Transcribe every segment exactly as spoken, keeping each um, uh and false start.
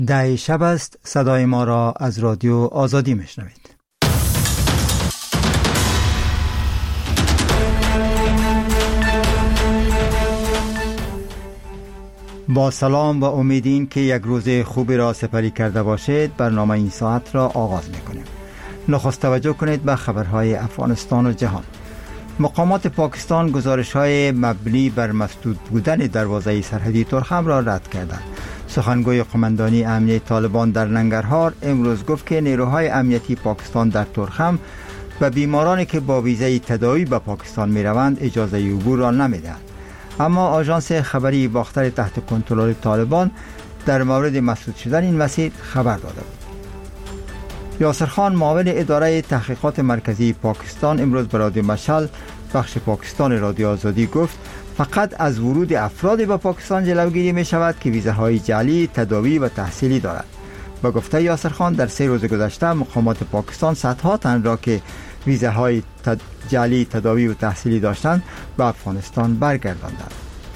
ده شب است. صدای ما را از رادیو آزادی میشنوید. با سلام و امیدین که یک روز خوبی را سپری کرده باشید. برنامه این ساعت را آغاز میکنیم. نخست توجه کنید به خبرهای افغانستان و جهان. مقامات پاکستان گزارش‌های مبنی بر مسدود بودن دروازه سرحدی ترخم را رد کردند. سخنگوی قماندانی امنیتی طالبان در ننگرهار امروز گفت که نیروهای امنیتی پاکستان در ترخم به بیمارانی که با ویزای تداوی به پاکستان می‌روند اجازه عبور را نمی‌دهند. اما آژانس خبری باختر تحت کنترل طالبان در مورد مسدود شدن این مسیر خبر داده بود. یاسر خان معاون اداره تحقیقات مرکزی پاکستان امروز به رادیو مشعل بخش پاکستان رادیو آزادی گفت فقط از ورود افرادی به پاکستان جلوگیری می شود که ویزاهای جعلی تداوی و تحصیلی دارند. با گفته یاسر خان در سه روز گذشته مقامات پاکستان صدها تن را که ویزاهای جعلی تداوی و تحصیلی داشتند به افغانستان برگرداندند.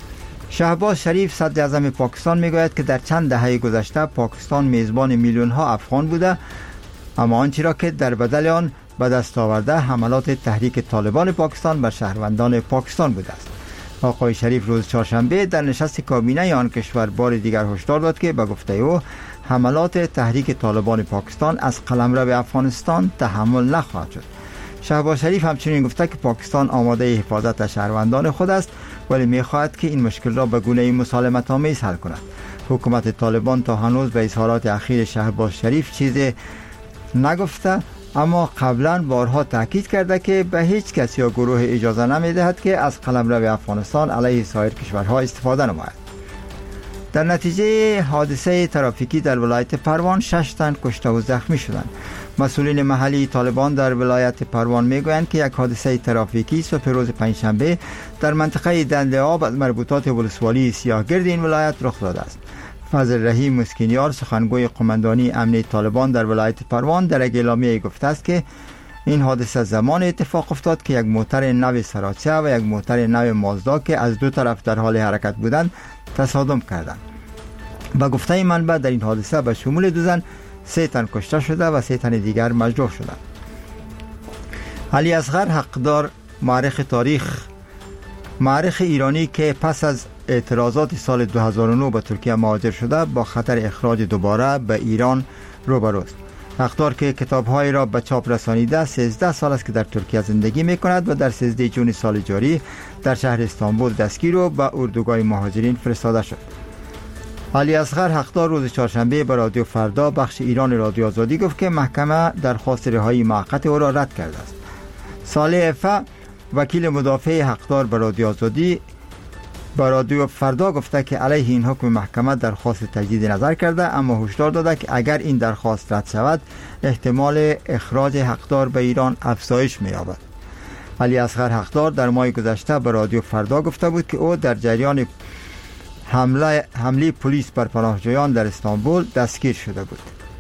شهباز شریف صدر اعظم پاکستان می گوید که در چند دهه گذشته پاکستان میزبان میلیون ها افغان بوده، اما آنچه را که در بدل آن به دست آورده حملات تحریک طالبان پاکستان بر شهروندان پاکستان بوده است. آقای شریف روز چهارشنبه در نشست کابینه آن کشور بار دیگر هشدار داد که به گفته او حملات تحریک طالبان پاکستان از قلمرو افغانستان تحمل نخواهد شد. شهباز شریف همچنین گفته که پاکستان آماده حفاظت از شهروندان خود است، ولی می‌خواهد که این مشکل را به گونه‌ای مسالمت آمیز حل کند. حکومت طالبان تا هنوز به اظهارات اخیر شهباز شریف چیزی نگفته، اما قبلا بارها تاکید کرده که به هیچ کس یا گروه اجازه نمی‌دهد که از قلمرو افغانستان علیه سایر کشورها استفاده نماید. در نتیجه حادثه ترافیکی در ولایت پروان شش تن کشته و زخمی شدند. مسئولین محلی طالبان در ولایت پروان میگویند که یک حادثه ترافیکی صبح روز پنجشنبه در منطقه دنده آب از مربوطات ولسوالی سیاهگرد این ولایت رخ داده است. فضل رحیم مسکینیار سخنگوی قماندانی امنیتی طالبان در ولایت پروان در یک اعلامیه گفته است که این حادثه زمان اتفاق افتاد که یک موتر نو سراچه و یک موتر نو مازدا که از دو طرف در حال حرکت بودند تصادم کردند. با گفته منبع در این حادثه به شمول دو زن سه تن کشته شده و سه تن دیگر مجروح شدند. علی اصغر حقدار مورخ تاریخ مورخ ایرانی که پس از اعتراضات سال دو هزار و نه به ترکیه مهاجر شده با خطر اخراج دوباره به ایران روبروست. حقدار که کتاب‌های را به چاپ رسانیده سیزده سال است که در ترکیه زندگی می‌کند و در سیزده جون سال جاری در شهر استانبول دستگیر و به اردوگاه مهاجرین فرستاده شد. علی اصغر حقدار روز چهارشنبه به رادیو فردا بخش ایران رادیو آزادی گفت که محکمه درخواست رهایی موقت او را رد کرده است. صالح عفا وکیل مدافع حقدار به رادیو آزادی با رادیو فردا گفته که علیه این حکم محکمه درخواست تجدید نظر کرده، اما هشدار داده که اگر این درخواست رد شود احتمال اخراج حقدار به ایران افزایش می‌یابد. علی اصغر حقدار در ماه گذشته به رادیو فردا گفته بود که او در جریان حمله حمله پلیس بر پناهجویان در استانبول دستگیر شده بود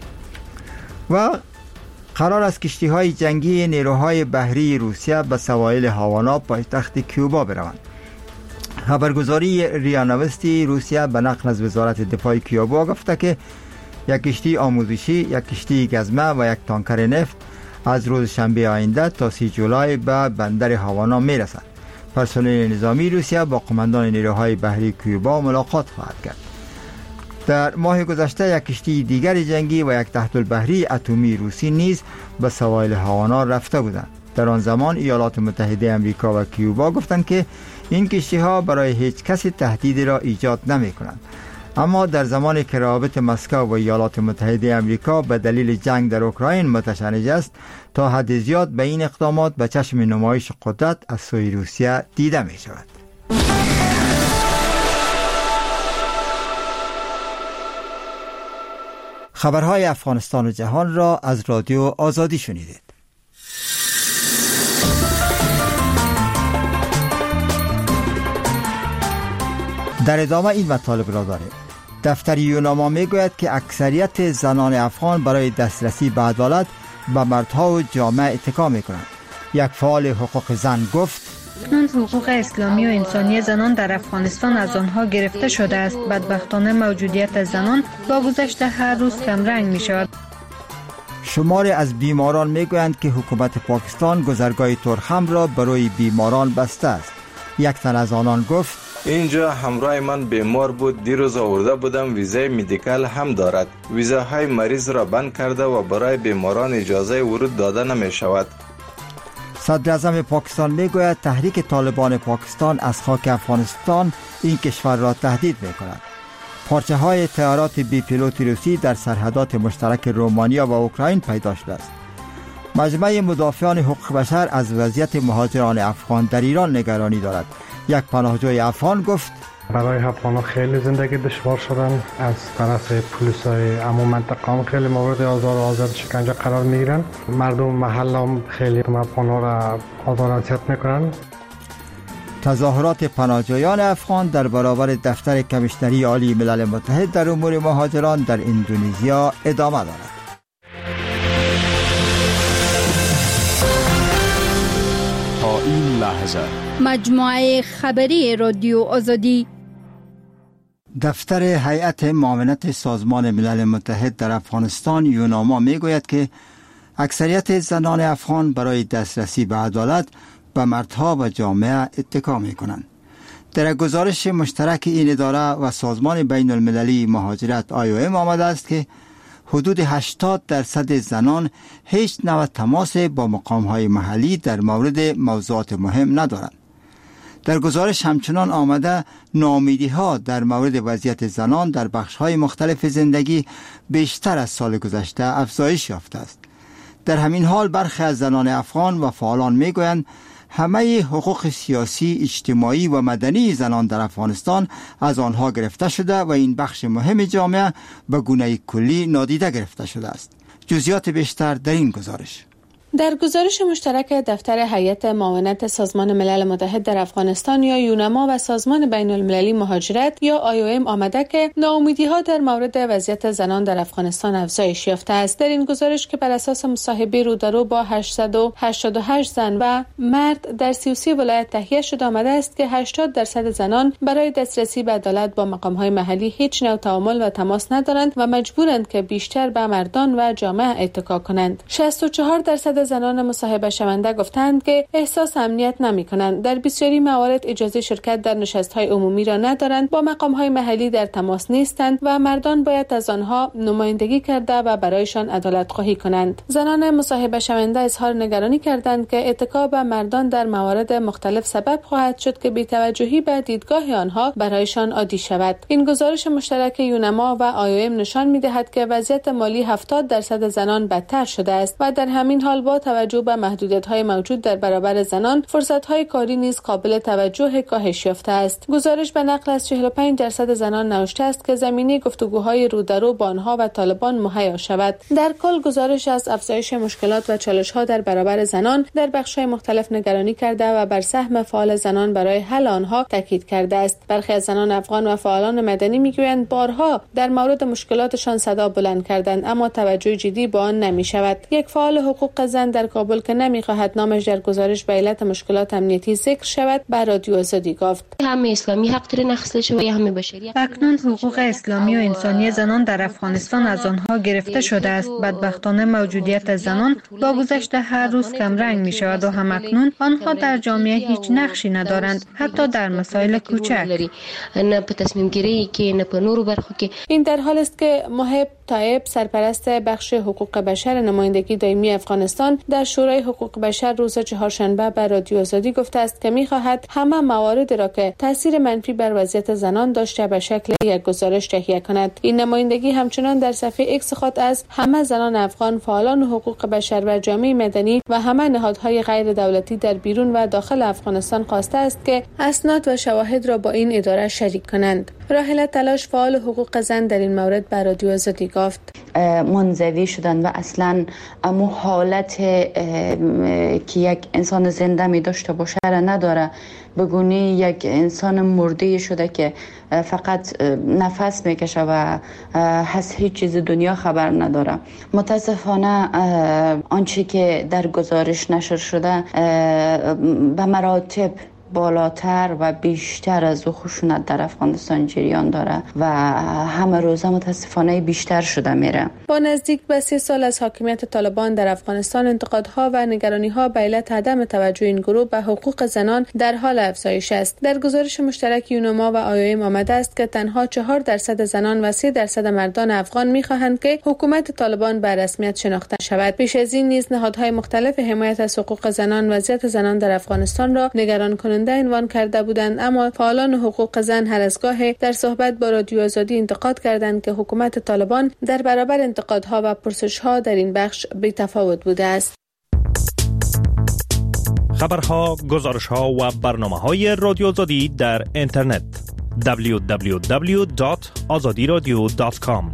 و قرار است کشتی‌های جنگی نیروهای بحری روسیه به سواحل هاوانا پایتخت کیوبا بروند. خبرگزاری ریا نوستی روسیه به نقل از وزارت دفاع کیوبا گفته که یک کشتی آموزشی، یک کشتی گزمه و یک تانکر نفت از روز شنبه آینده تا سی جولای به بندر هاوانا میرسند. پرسنل نظامی روسیه با قماندان نیروهای بحری کیوبا ملاقات خواهد کرد. در ماه گذشته یک کشتی دیگر جنگی و یک تحت البحری اتمی روسی نیز به سواحل هاوانا رفته بودند. در آن زمان ایالات متحده آمریکا و کیوبا گفتند که این کشتی ها برای هیچ کسی تهدیدی را ایجاد نمی کنند. اما در زمانی که روابط مسکو و ایالات متحده آمریکا به دلیل جنگ در اوکراین متشنج است، تا حد زیاد به این اقدامات به چشم نمایش قدرت از سوی روسیه دیده می شود. خبرهای افغانستان و جهان را از رادیو آزادی شنیدید. در ادامه این مطالب را داریم. دفتر یوناما می گوید که اکثریت زنان افغان برای دسترسی به عدالت به مردها و جامعه اتکا می کنند. یک فعال حقوق زن گفت اکنون حقوق اسلامی و انسانی زنان در افغانستان از آنها گرفته شده است. بدبختانه موجودیت زنان با گذشت هر روز کمرنگ می شود. شماری از بیماران می گویند که حکومت پاکستان گذرگاه ترخم را برای بیماران بسته است. یک تن از آنان گفت: اینجا همراه من بیمار بود، دیروز آورده بودم، ویزای مدیکال هم دارد. ویزاهای مریض را بند کرده و برای بیماران اجازه ورود داده نمی شود. صدر اعظم پاکستان می گوید تحریک طالبان پاکستان از خاک افغانستان این کشور را تهدید می کند. پارچه های طیارات بی پیلوت روسی در سرحدات مشترک رومانیا و اوکراین پیدا شده است. مجمع مدافعان حقوق بشر از وضعیت مهاجران افغان در ایران نگرانی دارد. یک پناهجوی افغان گفت: برای افغان‌ها خیلی زندگی دشوار شدن. از طرف پلیس‌های عموم منطقه هم خیلی مورد آزار و آزار شکنجه قرار میگیرن. مردم محل هم خیلی افغان‌ها را آزار و اذیت میکنن. تظاهرات پناهجویان افغان در برابر دفتر کمیشنری عالی ملل متحد در امور مهاجران در اندونزیا ادامه دارد. تا این لحظه مجموعه خبری رادیو آزادی. دفتر هیئت معاونت سازمان ملل متحد در افغانستان یوناما میگوید که اکثریت زنان افغان برای دسترسی به عدالت به مردها و جامعه اتکا میکنند. در گزارش مشترک این اداره و سازمان بین المللی مهاجرت آی او ام آمده است که حدود هشتاد درصد زنان هیچ نوع تماس با مقام‌های محلی در مورد موضوعات مهم ندارند. در گزارش همچنان آمده ناامیدی‌ها در مورد وضعیت زنان در بخش‌های مختلف زندگی بیشتر از سال گذشته افزایش یافته است. در همین حال برخی از زنان افغان و فعالان می‌گویند همه حقوق سیاسی، اجتماعی و مدنی زنان در افغانستان از آنها گرفته شده و این بخش مهم جامعه به گونه کلی نادیده گرفته شده است. جزئیات بیشتر در این گزارش. در گزارش مشترک دفتر هیئت معاونت سازمان ملل متحد در افغانستان یا یوناما و سازمان بین المللی مهاجرت یا آی او ام آمده که ناامیدی‌ها در مورد وضعیت زنان در افغانستان افزایش یافته است. در این گزارش که بر اساس مصاحبه رو در رو با هشتصد و هشتاد و هشت زن و مرد در سی و سه ولایت تهیه شده آمده است که هشتاد درصد زنان برای دسترسی به عدالت با مقام‌های محلی هیچ نوع تعامل و تماس ندارند و مجبورند که بیشتر به مردان و جامعه اتکا کنند. شصت و چهار درصد زنان مصاحبه شونده گفتند که احساس امنیت نمی کنند. در بسیاری موارد اجازه شرکت در نشست‌های عمومی را ندارند، با مقام‌های محلی در تماس نیستند و مردان باید از آنها نمایندگی کرده و برایشان عدالت خواهی کنند. زنان مصاحبه شونده اظهار نگرانی کردند که اتکا به مردان در موارد مختلف سبب خواهد شد که بی‌توجهی به دیدگاه آنها برایشان عادی شود. این گزارش مشترک یوناما و آی او ام نشان می‌دهد که وضعیت مالی هفتاد درصد زنان بدتر شده است و در همین حال با توجه به محدودیت‌های موجود در برابر زنان، فرصت‌های کاری نیز قابل توجه کاهش یافته است. گزارش به نقل از چهل و پنج درصد زنان نوشته است که زمینه گفتگوهای رو در رو با آنها و طالبان مهیا شود. در کل گزارش از افزایش مشکلات و چالش‌ها در برابر زنان در بخش‌های مختلف نگرانی کرده و بر سهم فعال زنان برای حل آنها تاکید کرده است. برخی از زنان افغان و فعالان مدنی می‌گویند بارها در مورد مشکلاتشان صدا بلند کردند اما توجه جدی به آن نمی‌شود. یک فعال حقوق زن در کابل که نمی‌خواهد نامش در گزارش به علت مشکلات امنیتی ذکر شود به رادیو آزادی گفت: همه اسلامی حق داره نقض شود یا همه بشری. اکنون حقوق اسلامی و انسانی زنان در افغانستان از آنها گرفته شده است. بدبختانه موجودیت زنان با گذشت هر روز کم رنگ می‌شود و همکنون آنها در جامعه هیچ نقشی ندارند، حتی در مسائل کوچک. نه په تصمیم گیری کې نه په نورو برخو کې. این در حال است که محب طایب سرپرست بخش حقوق بشر نمایندگی دائمی افغانستان در شورای حقوق بشر روز چهارشنبه به رادیو آزادی گفته است که می‌خواهد همه موارد را که تاثیر منفی بر وضعیت زنان داشته به شکل یک گزارش تهیه کند. این نمایندگی همچنان در صفحه ایکس خود از همه زنان افغان، فعالان حقوق بشر و جامعه مدنی و همه نهادهای غیر دولتی در بیرون و داخل افغانستان خواسته است که اسناد و شواهد را با این اداره شریک کنند. راحله تلاش فعال حقوق زن در این مورد به رادیو آزادی گفت منزوی شدن و اصلا امو حالت که یک انسان زنده می داشته باشه را نداره، بگونی یک انسان مرده شده که فقط نفس میکشه و از هیچ چیز دنیا خبر نداره. متاسفانه آنچه که در گزارش نشر شده به مراتب بالاتر و بیشتر از او خشونت در افغانستان جریان داره و همه روزه متاسفانه بیشتر شده میره. با نزدیک به سه سال از حاکمیت طالبان در افغانستان، انتقادها و نگرانی‌ها به علت عدم توجه این گروه به حقوق زنان در حال افزایش است. در گزارش مشترک یونما و آیویم آمده است که تنها چهار درصد زنان و سه درصد مردان افغان می‌خواهند که حکومت طالبان به رسمیت شناخته شود. پیش از این نیز نهادهای مختلف حمایت از حقوق زنان وضعیت زنان در افغانستان را نگران کننده عنوان کرده بودند، اما فعالان حقوق زن هر از گاه در صحبت با رادیو آزادی انتقاد کردند که حکومت طالبان در برابر انتقادها و پرسش‌ها در این بخش بی‌تفاوت بوده است. خبرها، گزارش‌ها و برنامه‌های رادیو آزادی در اینترنت دبلیو دبلیو دبلیو دات آزادی رادیو دات کام.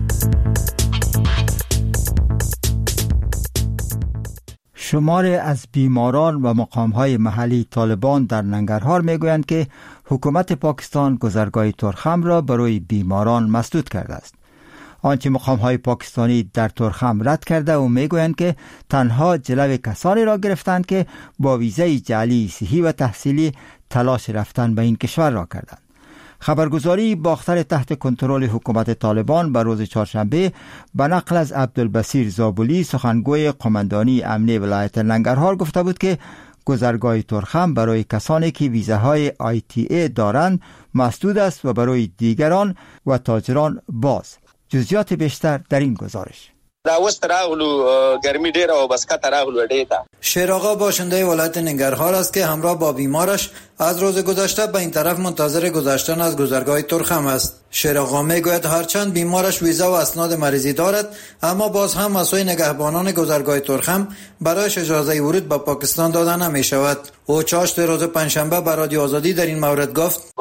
شماری از بیماران و مقام‌های محلی طالبان در ننگرهار می‌گویند که حکومت پاکستان گذرگاه ترخم را برای بیماران مسدود کرده است. آنچه مقام‌های پاکستانی در ترخم رد کرده و می‌گویند که تنها جلو کسانی را گرفتند که با ویزای جعلی صحی و تحصیلی تلاش رفتن به این کشور را کردند. خبرگزاری باختر تحت کنترل حکومت طالبان بر روز چهارشنبه به نقل از عبدالبصیر زابلی، سخنگوی قماندانی امنی ولایت ننگرهار، گفته بود که گذرگاه ترخم برای کسانی که ویزاهای آی تی ای دارند مسدود است و برای دیگران و تاجران باز. جزئیات بیشتر در این گزارش. راوست راغلو گرمی ډیره او بس کته راغلو ډیتا. شیراغا باشنده ولایت ننگرهار است که همراه با بیمارش از روز گذشته به این طرف منتظر گذشتن از گذرگاه ترخم است. شیراغا میگوید هرچند بیمارش ویزا و اسناد مریضی دارد، اما باز هم از سوی نگهبانان گذرگاه ترخم برایش اجازه ورود به پاکستان داده نمی شود. او چاشت روز پنجشنبه به رادیو آزادی در این مورد گفت: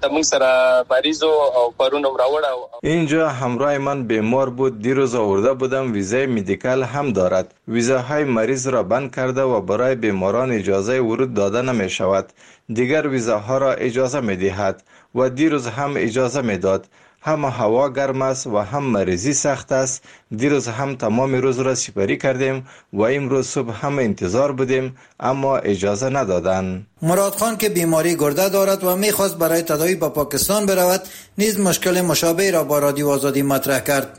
اینجا همراه من بیمار بود، دیروز آورده بودم، ویزای مدیکال هم دارد. ویزاهای مریض را بند کرده و برای بیماران اجازه ورود داده نمی شود. دیگر ویزاها را اجازه می دهد و دیروز هم اجازه می داد. هم هوا گرم است و هم مریضی سخت است. دیروز هم تمام روز را سپری کردیم و امروز صبح هم انتظار بودیم، اما اجازه ندادند. مراد خان که بیماری گرده دارد و میخواست برای تداوی به پاکستان برود، نیز مشکل مشابه را با رادیو آزادی مطرح کرد.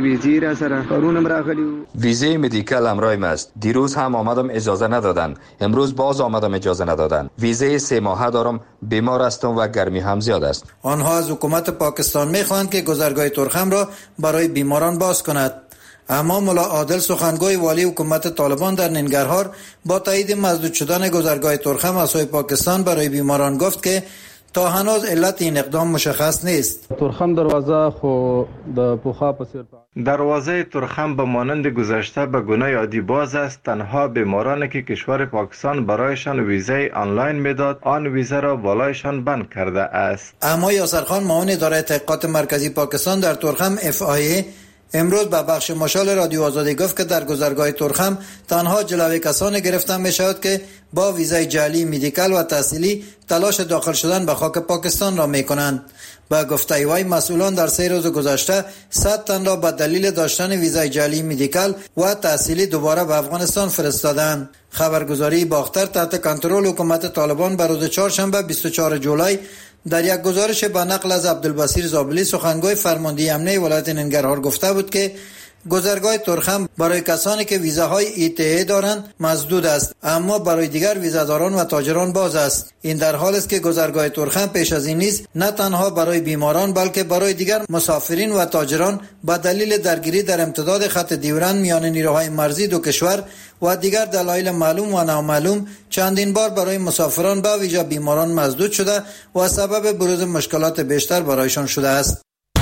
ویزه مدیکال همراهم است. دیروز هم آمدم اجازه ندادن، امروز باز آمدم اجازه ندادن. ویزه سه ماهه دارم، بیمار هستم و گرمی هم زیاد است. آنها از حکومت پاکستان میخواهند که گذرگاه ترخم را برای بیماران باز کند. اما ملا عادل، سخنگوی والی حکومت طالبان در ننگرهار، با تایید مسدود شدن گذرگاه ترخم از سوی پاکستان برای بیماران گفت که تا هنوز علت این اقدام مشخص نیست. ترخم دروازه خو د پوخا پسیر دروازه ترخم به مانند گذشته به گونه عادی باز است. تنها بیمارانی که کشور پاکستان برایشان ویزای آنلاین میداد، آن ویزا را بالایشان بند کرده است. اما یاسر خان، معاون اداره تحقیقات مرکزی پاکستان در ترخم اف آی ای، امروز به بخش مشال رادیو آزادی گفت که در گذرگاه ترخم تنها جلوی کسانی گرفتن می شود که با ویزای جعلی مدیکال و تحصیلی تلاش داخل شدن به خاک پاکستان را می کنند. با گفته وی، مسئولان در سه روز گذشته صد تن را به دلیل داشتن ویزای جعلی مدیکال و تحصیلی دوباره به افغانستان فرستادند. خبرگزاری باختر تحت کنترل حکومت طالبان به روز چهارشنبه بیست و چهارم جولای در یک گزارش به نقل از عبدالبصیر زابلی، سخنگوی فرماندهی امنی ولایت ننگرهار، گفته بود که گذرگاه ترخم برای کسانی که ویزاهای ای تی ای دارند مسدود است، اما برای دیگر ویزاداران و تاجران باز است. این در حالی است که گذرگاه ترخم پیش از این نیز نه تنها برای بیماران بلکه برای دیگر مسافرین و تاجران به دلیل درگیری در امتداد خط دیورند میان نیروهای مرزی دو کشور و دیگر دلایل معلوم و نامعلوم چندین بار برای مسافران به ویژه بیماران مسدود شده و سبب بروز مشکلات بیشتر برایشان شده است.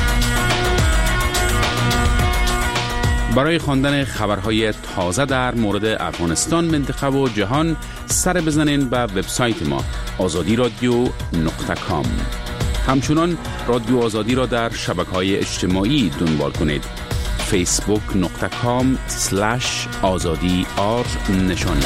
برای خواندن خبرهای تازه در مورد افغانستان، منطقه و جهان، سر بزنین به وبسایت ما آزادی رادیو نقطه کام. همچنان رادیو آزادی را در شبکه‌های اجتماعی دنبال کنید. فیسبوک نقطه کام سلش آزادی آر نشان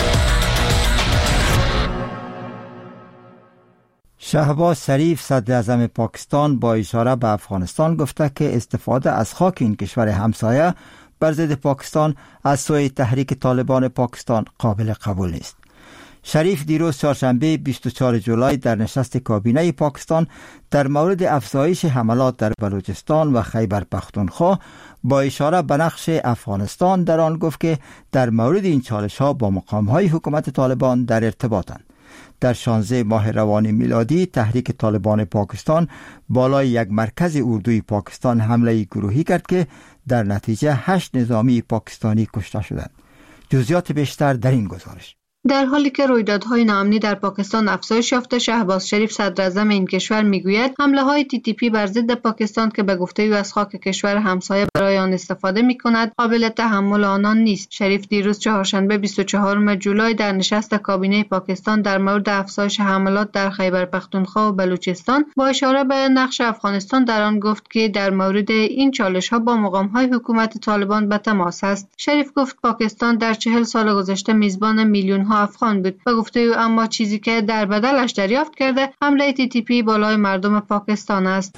شهباز شریف صدر اعظم پاکستان با اشاره به افغانستان گفته که استفاده از خاک این کشور همسایه بر ضد پاکستان از سوی تحریک طالبان پاکستان قابل قبول نیست. شریف دیروز چهارشنبه بیست و چهارم جولای در نشست کابینه پاکستان در مورد افزایش حملات در بلوچستان و خیبر پختونخوا با اشاره به نقش افغانستان در آن گفت که در مورد این چالش ها با مقام های حکومت طالبان در ارتباطند. در شانزده ماه روان میلادی تحریک طالبان پاکستان بالای یک مرکز اردوی پاکستان حمله گروهی کرد که در نتیجه هشت نظامی پاکستانی کشته شدند. جزئیات بیشتر در این گزارش. در حالی که رویدادهای ناامنی در پاکستان افزایش یافته، شهباز شریف صدر اعظم این کشور میگوید حمله های تی تی پی بر ضد پاکستان که به گفته او از خاک کشور همسایه برای آن استفاده میکند قابل تحمل آنان نیست. شریف دیروز چهارشنبه بیست و چهارم جولای در نشست کابینه پاکستان در مورد افزایش حملات در خیبر پختونخوا و بلوچستان با اشاره به نقش افغانستان در آن گفت که در مورد این چالش ها با مقام های حکومت طالبان به تماس است. شریف گفت پاکستان در چهل سال گذشته میزبان میلیون افغان بود و گفته او اما چیزی که در بدلش دریافت کرده حمله تی تی پی بالای مردم پاکستان است.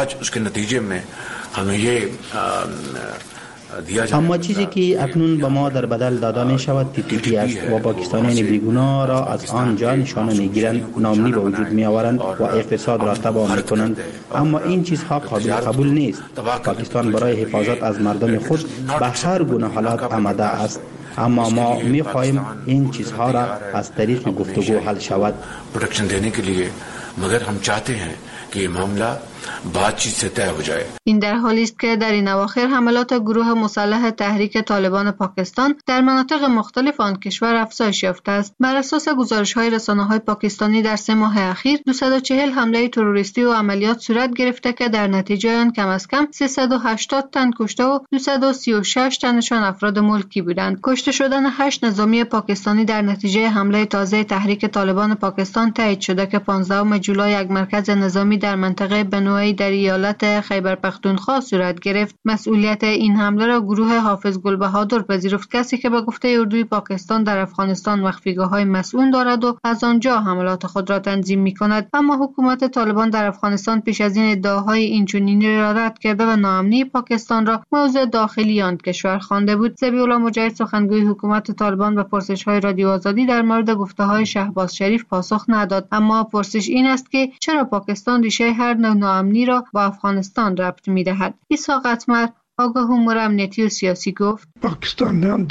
اما چیزی که اکنون به ما در بدل داده می شود تی تی پی است و پاکستانیان بیگناه را از آنجا نشانه می گیرند، ناامنی به وجود می آورند و اقتصاد را تباه می کنند. اما این چیزها قابل قبول نیست. پاکستان برای حفاظت از مردم خود به هر گونه حالات آماده است، اما ما می خواهیم این چیزها را از طریق گفتگو حل شود. प्रोटेक्शन देने के लिए मगर हम चाहते हैं कि ये मामला बातचीत से तय हो जाए. این در حالی است که در این اواخر حملات گروه مسلح تحریک طالبان پاکستان در مناطق مختلف آن کشور افزایش یافته است. بر اساس گزارش‌های رسانه‌های پاکستانی در سه ماه اخیر دویست و چهل حمله تروریستی و عملیات صورت گرفته که در نتیجه آن کم از کم سیصد و هشتاد تن کشته و دویست و سی و شش تنشان افراد ملکی بودند. کشته شدن هشت نظامی پاکستانی در نتیجه حمله تازه تحریک طالبان پاکستان تایید شده که پانزدهم جولای یک مرکز نظامی در منطقه بنوئی در ایالت خیبر پختونخوا صورت گرفت. مسئولیت این حمله را گروه حافظ گلبهادر پذیرفت، کسی که به گفته اردوی پاکستان در افغانستان مخفیگاه‌های مسئول دارد و از آنجا حملات خود را تنظیم می‌کند. اما حکومت طالبان در افغانستان پیش از این ادعاهای اینچنینی را رد کرده و ناامنی پاکستان را موضوع داخلی آن کشور خوانده بود. ذبیح‌الله مجاهد سخنگوی حکومت طالبان به پرسش‌های رادیو آزادی در مورد گفته‌های شهباز شریف پاسخ نداد، اما پرسش این است که چرا پاکستان ریشه هر نوع ناامنی را با افغانستان ربط می‌دهد. اسحاق اتمر آگاه امور امنیتی و سیاسی گفت پاکستان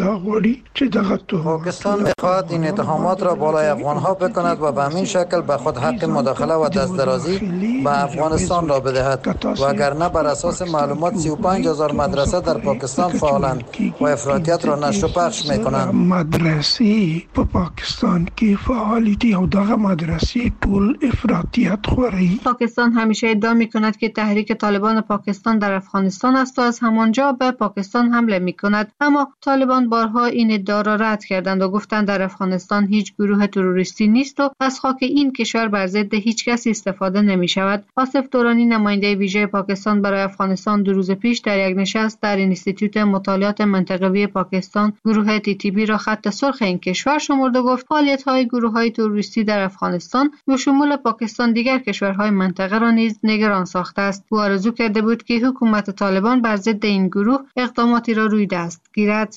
می‌خواهد این اتهامات را بالای افغان‌ها بکند و به همین شکل به خود حق مداخله و دستدرازی به افغانستان را بدهد و اگر نه بر اساس معلومات سی و پنج هزار مدرسه در پاکستان فعالند و افراطیت را نشر و پخش می‌کنند. مدرسه په پاکستان کې فعالیت او دغه مدرسې ټول افراطیت خوري. پاکستان همیشه ادعا می‌کند که تحریک طالبان پاکستان در افغانستان است و از همانجا به پاکستان حمله می‌کند، اما طالبان بارها این ادعا را رد کردند و گفتند در افغانستان هیچ گروه تروریستی نیست و از خاک این کشور بر ضد هیچ کسی استفاده نمی‌شود. آصف دورانی نماینده ویژه پاکستان برای افغانستان دو روز پیش در یک نشست در اینستیتوت مطالعات منطقوی پاکستان گروه تی تی پی را خط سرخ این کشور شمرد و گفت فعالیت‌های گروه‌های تروریستی در افغانستان به شمول پاکستان دیگر کشورهای منطقه را نیز نگران ساخته است. او آرزو کرده بود که حکومت طالبان بر ضد این گروه اقداماتی را روی دست گیرد.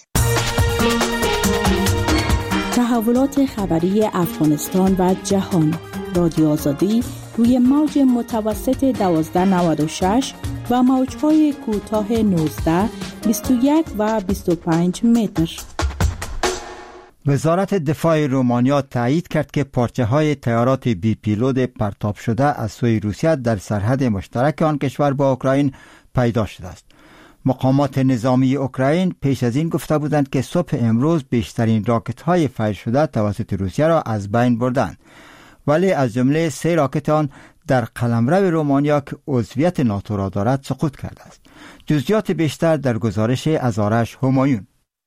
تحولات خبری افغانستان و جهان. رادیو آزادی روی موج متوسط دوازده نود و شش و موج‌های کوتاه نوزده، بیست و یک و بیست و پنج متر. وزارت دفاع رومانیا تایید کرد که پارچه‌های طیارات بی پیلوت پرتاب شده از سوی روسیه در سرحد مشترک آن کشور با اوکراین پیدا شده است. مقامات نظامی اوکراین پیش از این گفته بودند که صبح امروز بیشترین راکت‌های فیر شده توسط روسیه را از بین بردند، ولی از جمله سه راکت آن در قلمرو رومانیا که عضویت ناتو را دارد سقوط کرده است. جزئیات بیشتر در گزارش از آرش همایون.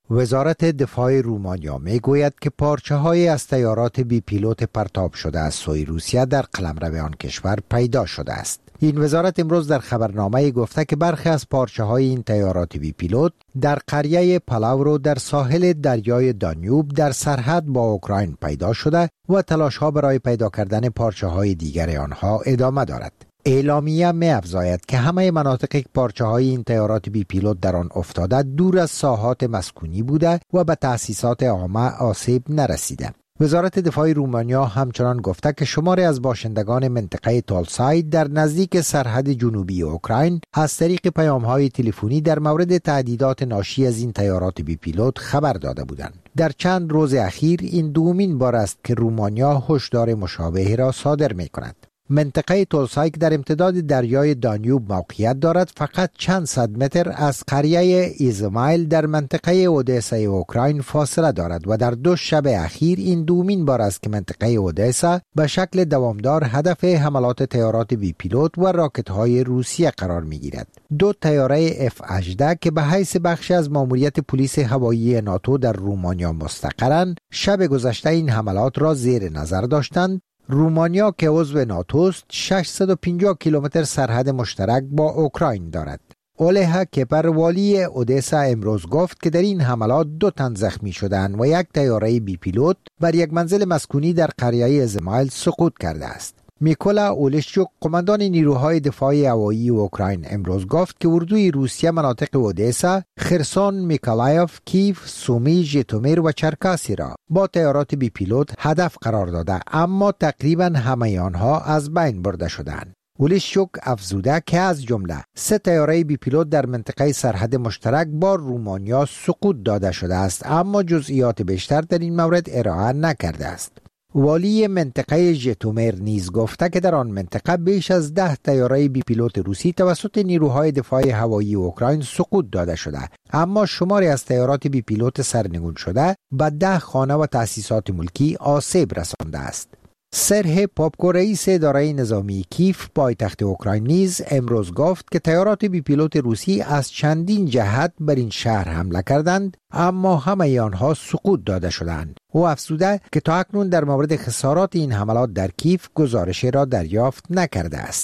وزارت دفاع رومانیا میگوید که پارچه‌های از تیارات بی پیلوت پرتاب شده از سوی روسیه در قلمرو آن کشور پیدا شده است. این وزارت امروز در خبرنامه گفته که برخی از پارچه‌های این تیارات بی پیلوت در قریه پلاورو در ساحل دریای دانیوب در سرحد با اوکراین پیدا شده و تلاش‌ها برای پیدا کردن پارچه‌های دیگر آنها ادامه دارد. اعلامیه می افزاید که همه مناطق که پارچه‌های این تیارات بی پیلوت در آن افتاده دور از ساحات مسکونی بوده و به تأسیسات عامه آسیب نرسیده. وزارت دفاع رومانیا همچنان گفته که شماری از باشندگان منطقه تولسای در نزدیک سرحد جنوبی اوکراین از طریق پیام‌های تلفنی در مورد تهدیدات ناشی از این تیارات بی پیلوت خبر داده بودند. در چند روز اخیر این دومین بار است که رومانیا هشدار مشابهی را صادر می‌کند. منطقه تولسای که در امتداد دریای دانیوب موقعیت دارد فقط چند صد متر از قریه ایزمایل در منطقه اودسا اوکراین فاصله دارد و در دو شب اخیر این دومین بار است که منطقه اودسا به شکل دوامدار هدف حملات تیارات بی پیلوت و راکت‌های روسیه قرار می‌گیرد. دو طیاره اف هجده که به حیث بخشی از ماموریت پلیس هوایی ناتو در رومانیا مستقرند، شب گذشته این حملات را زیر نظر داشتند. رومانیا که عضو ناتوست ششصد و پنجاه کیلومتر سرحد مشترک با اوکراین دارد. اولیها کپر والی اودسا امروز گفت که در این حملات دو تن زخمی شدند و یک طیاره بی پیلوت بر یک منزل مسکونی در قریه ازمایل سقوط کرده است. میکولا اولشچوک قماندان نیروهای دفاعی هوایی اوکراین امروز گفت که اردوی روسیه مناطق اودسا، خرسون، میکولایف، کیف، سومی، ژیتومیر و چرکاسی را با طیارات بی پیلوت هدف قرار داده، اما تقریبا همه آنها از بین برده شدند. اولشچوک افزوده که از جمله سه طیاره بی پیلوت در منطقه سرحد مشترک با رومانیا سقوط داده شده است، اما جزئیات بیشتر در این مورد ارائه نکرده است. والی منطقه ژیتومیر نیز گفته که در آن منطقه بیش از ده طیاره بی پیلوت روسی توسط نیروهای دفاع هوایی اوکراین سقوط داده شده، اما شماری از طیارات بی پیلوت سرنگون شده به ده خانه و تأسیسات ملکی آسیب رسانده است. سرهی پاپکو رئیس اداره نظامی کیف پایتخت اوکراین نیز امروز گفت که طیارات بی پیلوت روسی از چندین جهت بر این شهر حمله کردند، اما همه آنها سقوط داده شدند. او افزوده که تا اکنون در مورد خسارات این حملات در کیف گزارشی را دریافت نکرده است.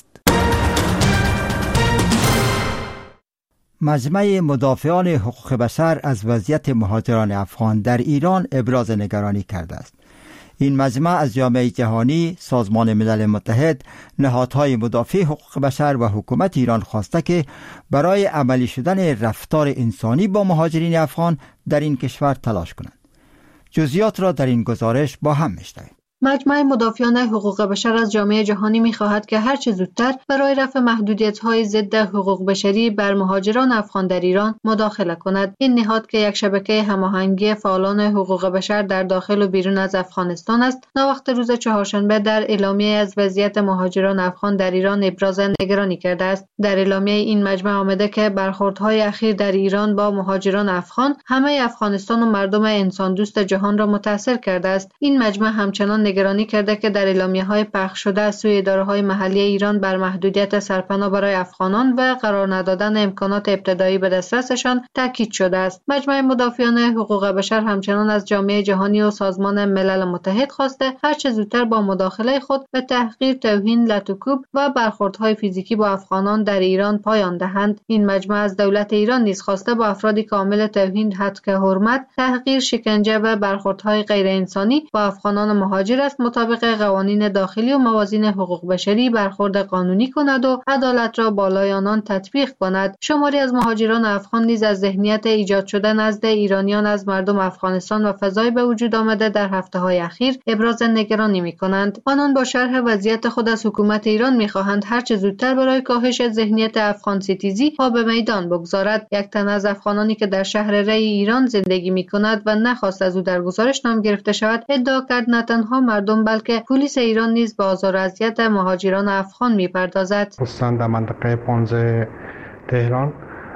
مجمع مدافعان حقوق بشر از وضعیت مهاجران افغان در ایران ابراز نگرانی کرده است. این مجمع از جامعه جهانی، سازمان ملل متحد، نهادهای مدافع حقوق بشر و حکومت ایران خواسته که برای عملی شدن رفتار انسانی با مهاجرین افغان در این کشور تلاش کنند. جزئیات را در این گزارش با هم میشنویم. مجمع مدافعان حقوق بشر از جامعه جهانی می‌خواهد که هر چه زودتر برای رفع محدودیت‌های ضد حقوق بشری بر مهاجران افغان در ایران مداخله کند. این نهاد که یک شبکه هماهنگی فعالان حقوق بشر در داخل و بیرون از افغانستان است، ناوقت روز چهارشنبه در اعلامیه از وضعیت مهاجران افغان در ایران ابراز نگرانی کرده است. در اعلامیه این مجمع آمده که برخوردهای اخیر در ایران با مهاجران افغان همه افغانستان و مردم انسان دوست جهان را متاثر کرده است. این مجمع همچنان نگرانی کرده که در اعلامیه‌های پخش شده از سوی اداره‌های محلی ایران بر محدودیت سرپناه برای افغانان و قرار ندادن امکانات ابتدایی به دسترسشان تاکید شده است. مجمع مدافعان حقوق بشر همچنان از جامعه جهانی و سازمان ملل متحد خواسته هر چه زودتر با مداخله خود به تحقیر، توهین، لطوکوب و برخوردهای فیزیکی با افغانان در ایران پایان دهند. این مجمع از دولت ایران نیز خواسته با افرادی کامل توهین، هتک حرمت، تحقیر، شکنجه و برخوردهای غیر انسانی با افغانان مهاجر است مطابق قوانین داخلی و موازین حقوق بشری برخورد قانونی کند و عدالت را بالای آنان تطبیق کند. شماری از مهاجران افغان نیز از ذهنیت ایجاد شده نزد ایرانیان از مردم افغانستان و فضای به وجود آمده در هفته‌های اخیر ابراز نگرانی می‌کنند. آنان با شرح وضعیت خود از حکومت ایران می‌خواهند هر چه زودتر برای کاهش ذهنیت افغان ستیزی پا به میدان بگذارد. یک تن از افغانانی که در شهر ری ایران زندگی می‌کند و نخواست از او در گزارش نام گرفته شود، ادعا کرد نه تنها مردم بلکه پلیس ایران نیز به آزار و اذیت مهاجران افغان می‌پردازد. خصوصا در منطقه پانزده تهران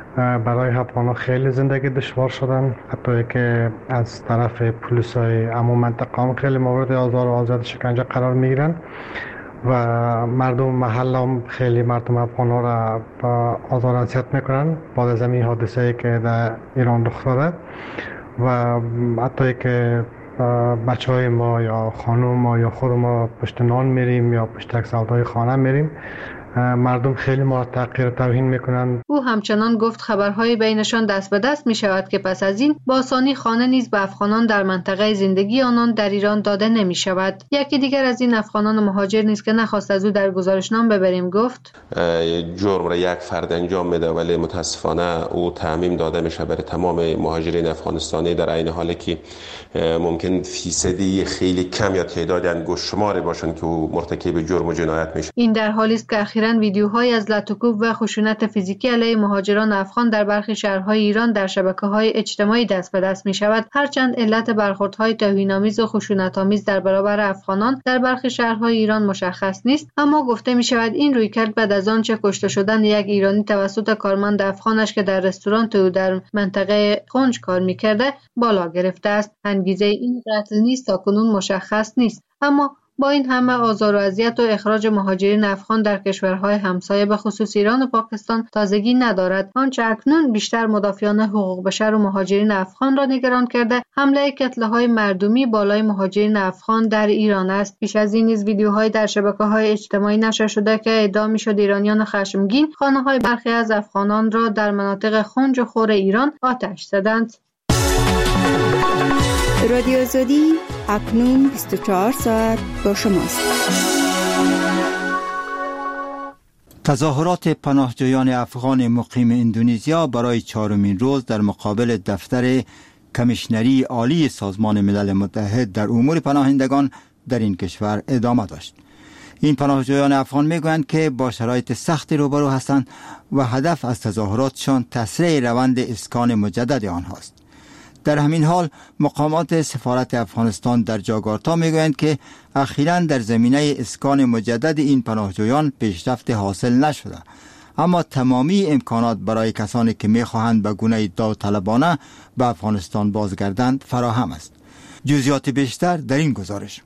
برای افغانان خیلی زندگی دشوار شدن، حتی که از طرف پلیس‌های همون منطقه هم خیلی مورد آزار و آزار شکنجه قرار می‌گیرن و مردم محل هم خیلی مردم افغان‌ها را با آزار و اذیت می‌کنن بعد از این حادثه‌ای که در ایران رخ داده. و حتی که بچه های ما یا خانم ما یا خود ما پشت نان میریم یا پشت سودای خانه میریم، مردم خیلی ما تحقیر توهین میکنند. او همچنان گفت خبرهای بینشان دست به دست می شود که پس از این با آسانی خانه نیز به افغانان در منطقه زندگی آنان در ایران داده نمی شود. یکی دیگر از این افغانان مهاجر نیز که نخواست از او در گزارشنامه ببریم گفت جرم را یک فرد انجام میده ولی متاسفانه او تعمیم داده میشه برای تمام مهاجرین افغانستانی، در عین حالی که ممکن فیصدی خیلی کم یا تعداد انگشت شماری باشند که او مرتکب جرم و جنایت میشه. این در حالی است که اخیراً ویدیوهای از لطوکوب و خشونت فیزیکی علیه مهاجران افغان در برخی شهرهای ایران در شبکه‌های اجتماعی دست به دست می‌شود. هرچند علت برخوردهای توهین‌آمیز و خشونت‌آمیز در برابر افغانان در برخی شهرهای ایران مشخص نیست، اما گفته می‌شود این رویکرد بعد از آنچه کشته شدن یک ایرانی توسط کارمند افغانش که در رستوران او در منطقه خنج کار می‌کرده بالا گرفته است. انگیزه این قتل نیز تاکنون مشخص نیست، اما با این همه آزار و اذیت و اخراج مهاجرین افغان در کشورهای همسایه به خصوص ایران و پاکستان تازگی ندارد. آنچه اکنون بیشتر مدافعان حقوق بشر و مهاجرین افغان را نگران کرده حمله کتله‌های مردمی بالای مهاجرین افغان در ایران است. پیش از این نیز ویدیوهای در شبکه‌های اجتماعی نشر شده که ادعا می‌شد ایرانیان خشمگین خانه‌های برخی از افغانان را در مناطق خنج و خور ایران آتش زدند. رادیو آزادی اکنون بیست و چهار ساعت با شماست. تظاهرات پناهجویان افغان مقیم اندونزیا برای چهارمین روز در مقابل دفتر کمیشنری عالی سازمان ملل متحد در امور پناهندگان در این کشور ادامه داشت. این پناهجویان افغان میگویند که با شرایط سختی روبرو هستند و هدف از تظاهراتشان تسریع روند اسکان مجدد آنهاست. در همین حال مقامات سفارت افغانستان در جاکارتا میگویند که اخیراً در زمینه اسکان مجدد این پناهجویان پیشرفت حاصل نشده، اما تمامی امکانات برای کسانی که میخواهند به گونه داوطلبانه به افغانستان بازگردند فراهم است. جزئیات بیشتر در این گزارش.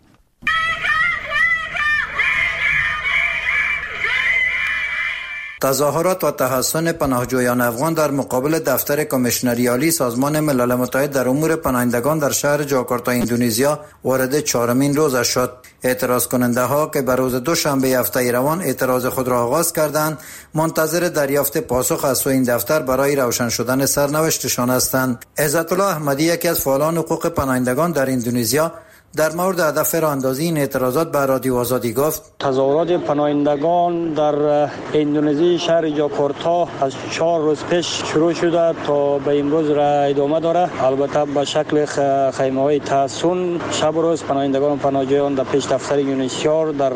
تظاهرات و تحسن پناهجویان افغان در مقابل دفتر کمیشنری عالی سازمان ملل متحد در امور پناهندگان در شهر جاکارتا اندونزیا وارد چهارمین روزش شد. اعتراض کننده ها که به روز دوشنبه هفته روان اعتراض خود را آغاز کردند، منتظر دریافت پاسخ از سوی این دفتر برای روشن شدن سرنوشتشان هستند. عزت الله احمدی، یکی از فعالان حقوق پناهندگان در اندونزیا، در مورد هدف راهاندازی این اعتراضات به رادیو آزادی گفت تظاهرات پناهندگان در اندونزی شهر جاکارتا از چهار روز پیش شروع شده تا به امروز را ادامه داره. البته به شکل خیمه‌های تحسن شب و روز پناهندگان و پناهجویان در پیش دفتر یونیسیار در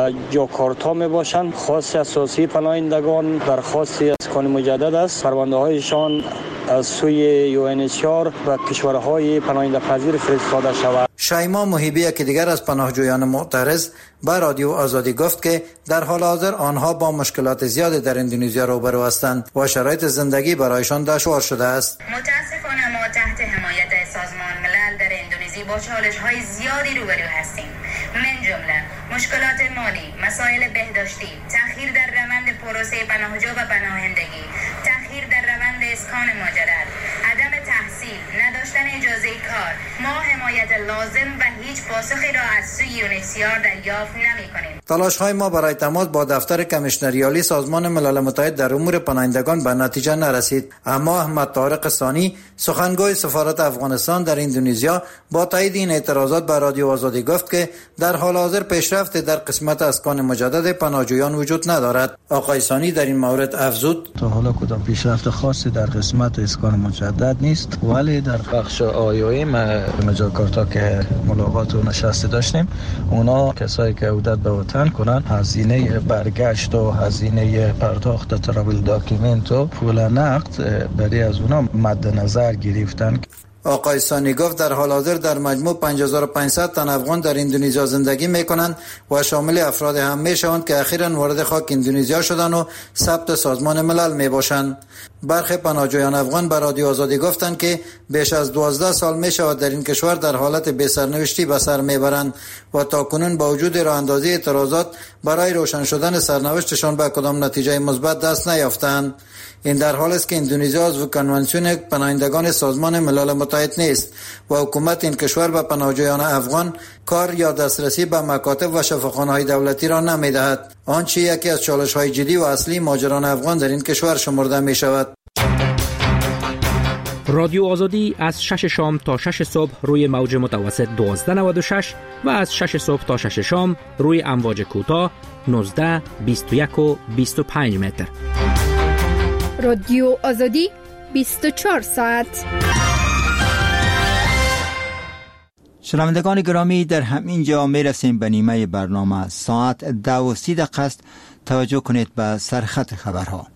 جاکارتا می باشند. خواست اساسی پناهندگان درخواست اسکان مجدد است. پرونده هایشان از سوی یونیسیار و کشورهای پناهنده پذیر فرستاده شود. شایما محیبی که دیگر از پناهجویان معترض به رادیو آزادی گفت که در حال حاضر آنها با مشکلات زیادی در اندونزیا روبرو هستند و شرایط زندگی برایشان دشوار شده است. متاسفانه ما تحت حمایت سازمان ملل در اندونزی با چالش‌های زیادی روبرو هستیم، من جمله مشکلات مالی، مسائل بهداشتی، تأخیر در روند پروسه پناهجو و پناهندگی، تأخیر در روند اسکان مجدد، عدم تحصیل، نداشتن اجازه کار. ما حمایت لازم و هیچ پاسخی را از سوی یونیسیار دریافت نمی‌کنیم. تلاش‌های ما برای تماس با دفتر کمیشنری عالی سازمان ملل متحد در امور پناهندگان به نتیجه نرسید، اما احمد طارق ثانی، سخنگوی سفارت افغانستان در اندونزیا، با تایید این اعتراضات به رادیو آزادی گفت که در حال حاضر پیشرفت در قسمت اسکان مجدد پناهجویان وجود ندارد. آقای ثانی در این مورد افزود: تا حالا کدام پیشرفت خاصی در قسمت اسکان مجدد نیست، ولی در بخش آیوی جاکارتا که ملاقات و نشست داشتیم، اونا کسایی که عودت به وطن کنن هزینه برگشت و هزینه پرداخت تراول داکیومنت و پول نقد برای از اونا مد نظر گرفتن. آقای ثانی گفت در حال حاضر در مجموع پنج هزار و پانصد تن افغان در اندونزیا زندگی میکنند و شامل افراد هم میشوند که اخیراً وارد خاک اندونزیا شدند و ثبت سازمان ملل میباشند. برخی پناهجویان افغان به رادیو آزادی گفتند که بیش از دوازده سال می شود در این کشور در حالت بی سرنوشتی به سر میبرند و تاکنون با وجود راه اندازی اعتراضات برای روشن شدن سرنوشتشان به کدام نتیجه مثبت دست نیافتند. این در حالی است که اندونزیا عضو کنوانسیون پناهندگان سازمان ملل متحد نیست و حکومت این کشور به پناهجویان افغان کار یا دسترسی به مکاتب و شفاخانه‌های دولتی را نمی‌دهد، آنچه یکی از چالش‌های جدی و اصلی مهاجران افغان در این کشور شمرده می‌شود. رادیو آزادی از شش شام تا شش صبح روی موج متوسط دوازده نود و شش و از شش صبح تا شش شام روی امواج کوتاه نوزده، بیست و یک و بیست و پنج متر. رادیو آزادی بیست و چهار ساعت. شنوندگان گرامی، در همین جا می رسیم به نیمه برنامه. ساعت دو و سی دقیقه است. توجه کنید به سرخط خبرها.